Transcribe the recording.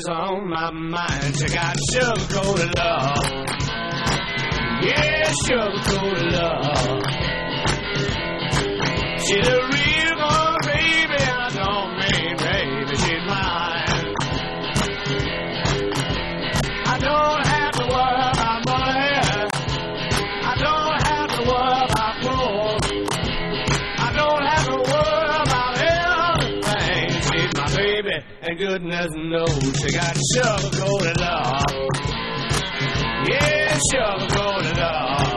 always on my mind. She got sugar-coated love. Yeah, sugar-coated love. She's a real good baby, I don't mean baby, she's mine. I don't have to worry about money. I don't have to worry about clothes. I don't have to worry about anything. She's my baby, and goodness knows she got sugar-coated love. Yeah, sugar-coated love.